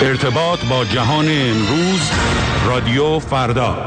ارتباط با جهان امروز، رادیو فردا.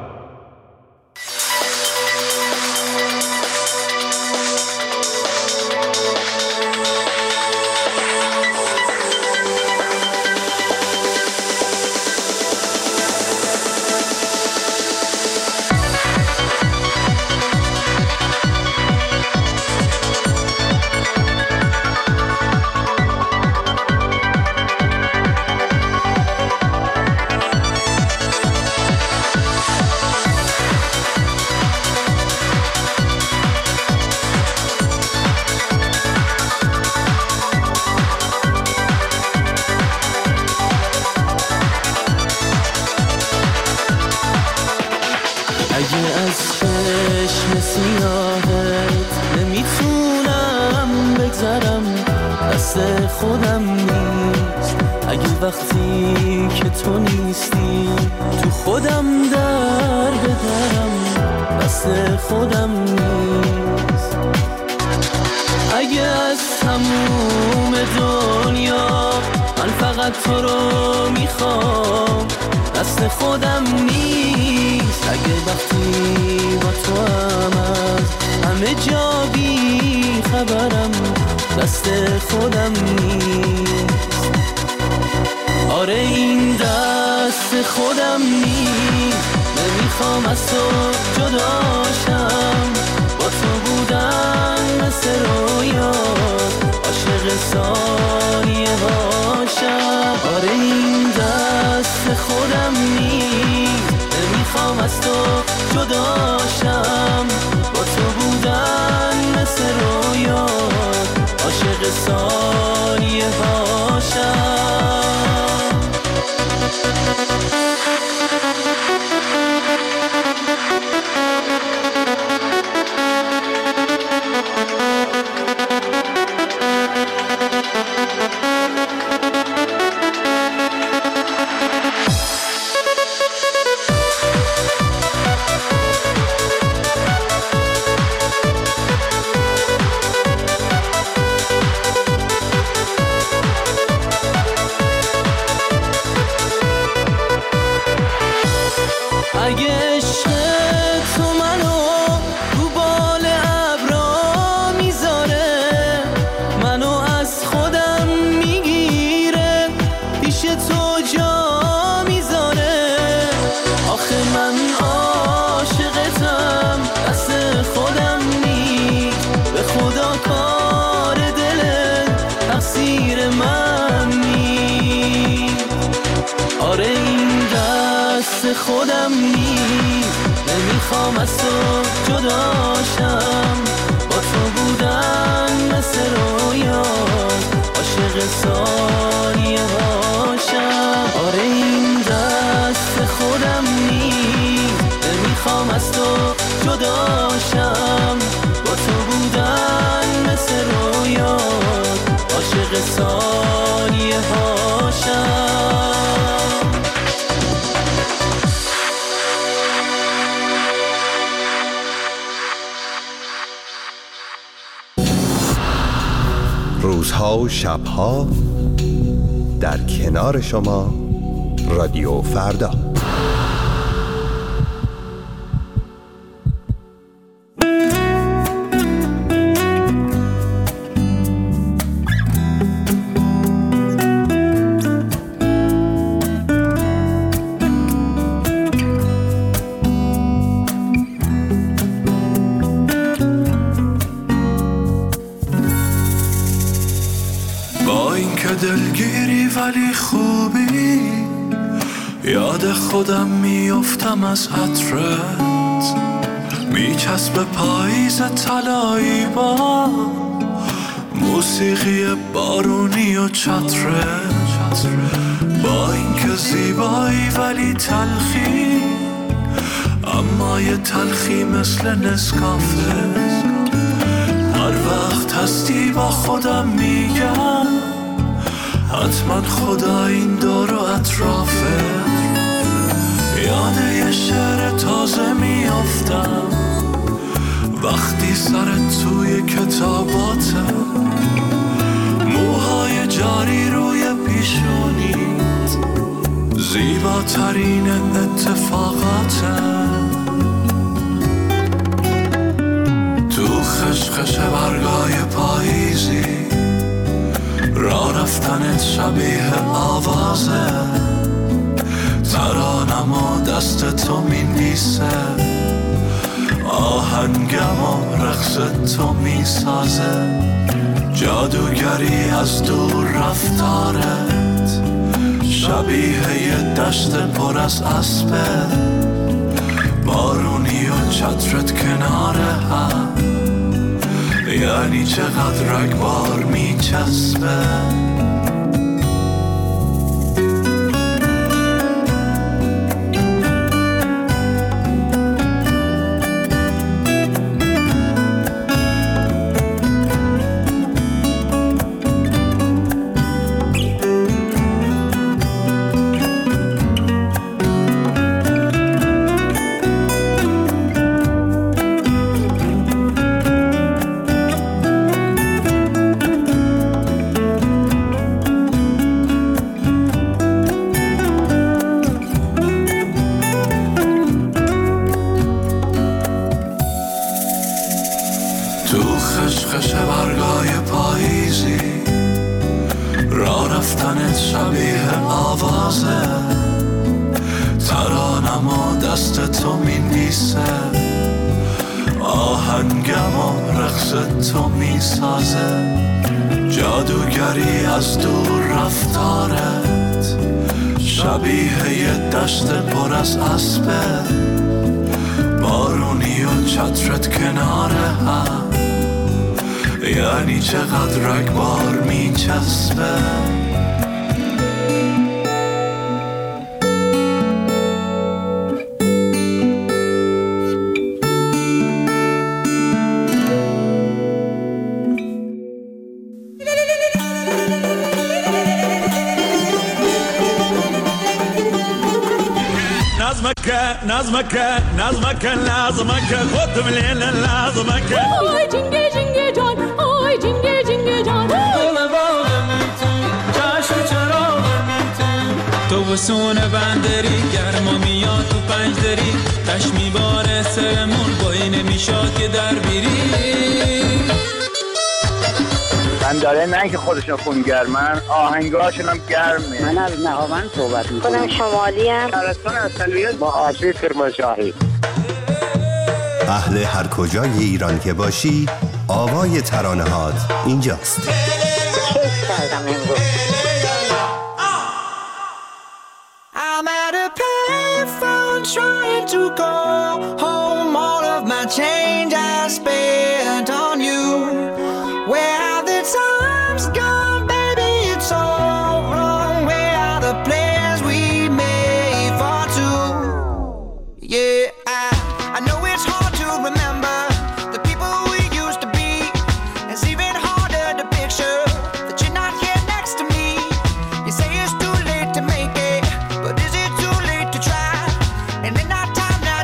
خودم نیست اگه وقتی که تو نیستی تو خودم در بدرم دست خودم نیست اگه از تموم دنیا من فقط تو رو میخوام دست خودم نیست اگه وقتی با تو هم از همه جا بی خبرم دست خودم نیست آره این دست خودم نیست نمیخوام از تو جداشم با تو بودن مثل رویا عاشق ثانیه هاشم آره این دست خودم نیست نمیخوام از تو جداشم با تو بودن مثل رویا عاشق ثانیه هاشم خودم نیست نمیخوام از تو جداشم با تو بودن مثل رویا عاشق ثانیه هاشم آره این دست خودم نیست نمیخوام از تو جداشم با تو بودن مثل رویا عاشق ثانیه هاشم روزها و شبها در کنار شما رادیو فردا. دلگیری ولی خوبی یاد خودم میافتم از عطرت میچسب پاییز طلایی با موسیقی بارونی و چترت با اینکه زیبایی ولی تلخی اما یه تلخی مثل نسکافه هر وقت هستی با خودم میگم حتما خدا این دور و اطرافه یاد یه شعر تازه میافتم وقتی سرت توی کتاباته موهای جاری روی پیشونیت زیباترین اتفاقاته. تو خشخش برگای پاییزی راه رفتنت شبیه آوازه. ترانم و دست تو می‌نویسه، آهنگم و رقص تو میسازه. جادوگری از دور رفتارت شبیه یه دشت پر از اسبه. بارونی و چترت کنار هم، یعنی چقدر رگبار میچسبه. خشخش برگای پاییزی راه رفتنت شبیه آوازه. ترانم و دست تو می‌نویسه، آهنگم و رقص تو میسازه. جادوگری از دور رفتارت شبیه یه دشت پر از اسبه. بارونی و چترت کنار هم، یعنی چقدر رگبار میچسبه. نظمك لازمك خد من لازمك. آی جنگه جنگه جان، آی جنگه جنگه جان. تو بسون بندری گرما میاد تو پنجدری. تش میباره سرمون بایی نمیشاد که در بیری. من داره نه که خودشون خونگرمن، آهنگاشون هم گرمه. من از نهاوند صحبت میکنم. خودم شمالی هم. شهرستان اصلیت با آسیب کرمانشاهی. اهل هر کجای ایران که باشی، آوای ترانه هات اینجاست. کیف کردم امروز. I'm at a payphone trying to call home. All of my change I spent on you. Where have the times gone, baby? It's all wrong. Where are the plans we made for two? Yeah, I know it's hard to remember the people we used to be. It's even harder to picture that you're not here next to me. You say it's too late to make it, but is it too late to try? And in our time now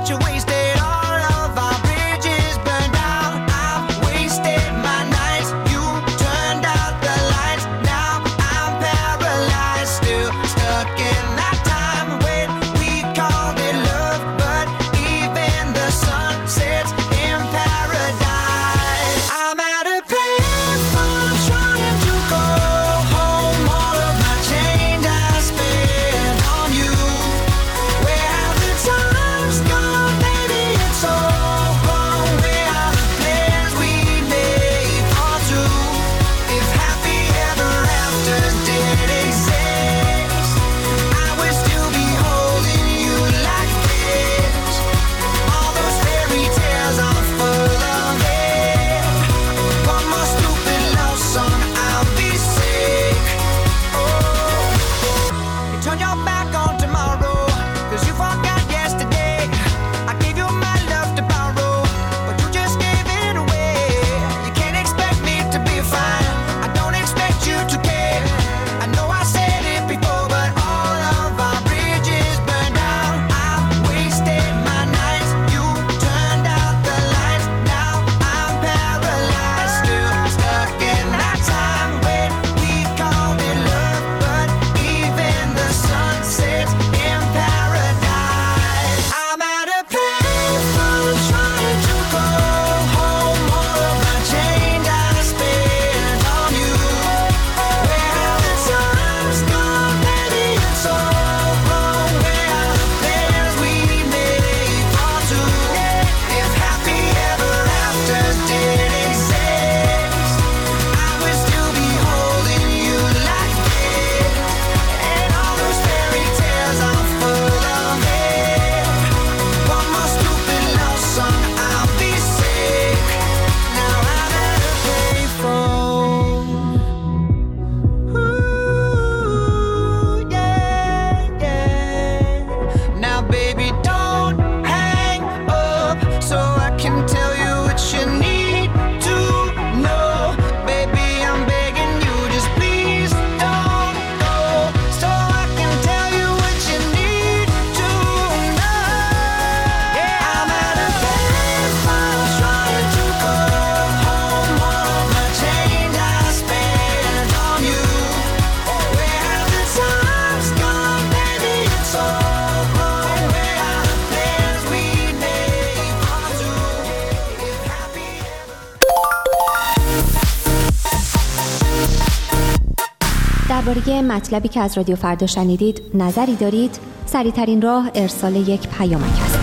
درباره مطلبی که از رادیو فردا شنیدید نظری دارید؟ سریع‌ترین راه ارسال یک پیامک است.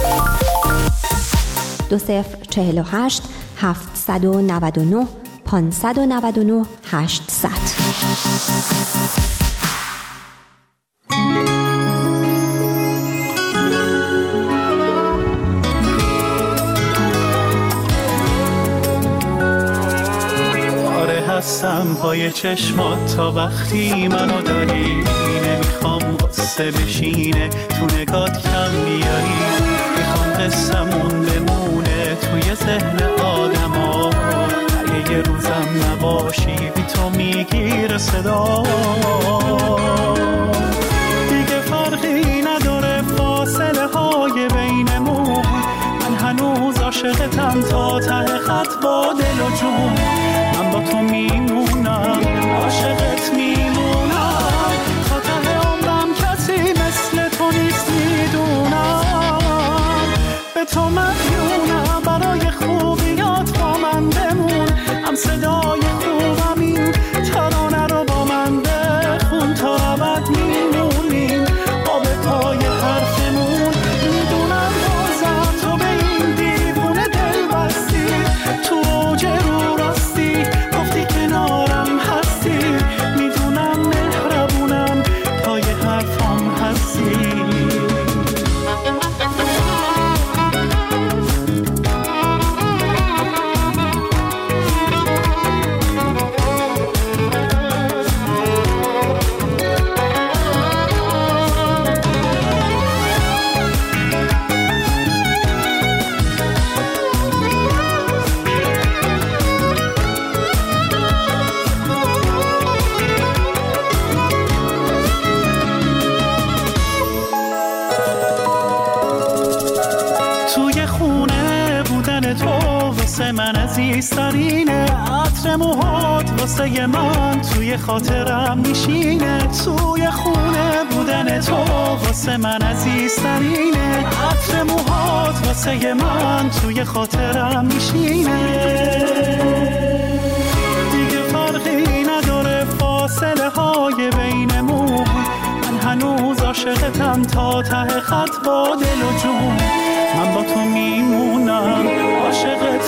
2048 799 599 800. هستم پای چشمات تا وقتی منو داری، نمیخوام قصه بشینه تو نگات کم بیاری، میخوام قصمون بمونه توی ذهن آدم ها، اگه یه روزم نباشی بی تو میگیره صدا، دیگه فرقی نداره فاصله های بینمون، من هنوز عاشقتم تا ته خط با دل و جون، من با تو میمونم عاشقت میمونم، تا ته عمرم کسی مثل تو نیست میدونم، به تو مدیونم برای خوبیات با من بمون، هم صدای خوبم این ترانه رو با من بخون، تا ابد میمونیم با به پای حرفمون، میدونم بازم تو به این دیوونه دل بستی، تو اوج رو راستی گفتی کنارم هستی، میدونم مهربونم پای حرفم هستی. من عزیزترینه، عطر موهات واسه من توی خاطرم میشینه، توی خونه بودن تو واسه من عزیزترینه، عطر موهات واسه من توی خاطرم میشینه، دیگه فرقی نداره فاصله های بینمون، من هنوز عاشقتم تا ته خط با دل و جون، من با تو میمونم عاشقت